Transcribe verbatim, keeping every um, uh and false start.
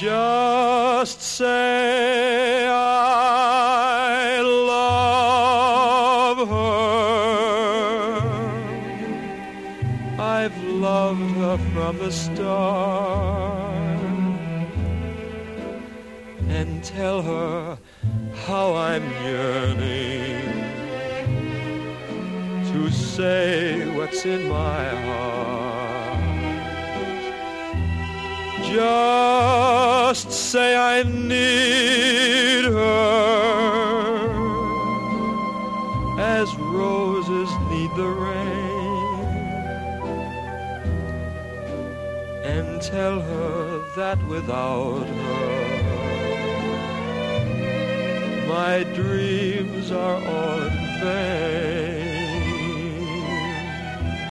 Just say I love her. I've loved her from the start. And tell her how I'm yearning to say what's in my heart. Just say I need her as roses need the rain, and tell her that without her my dreams are all in vain.